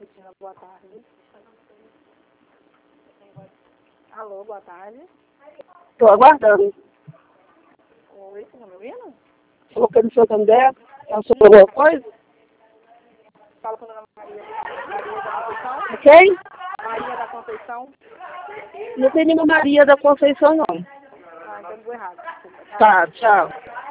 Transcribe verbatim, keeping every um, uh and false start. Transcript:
Cristina, boa tarde. Alô, boa tarde. Estou aguardando. Oi, você tá me ouvindo? Falou que é do seu Candé. É o senhor alguma coisa? Fala com a dona Maria, Maria da Conceição. Quem? Maria da Conceição. Não tem nenhuma Maria da Conceição, não. Ah, então deu errado. Desculpa. Tá, tchau.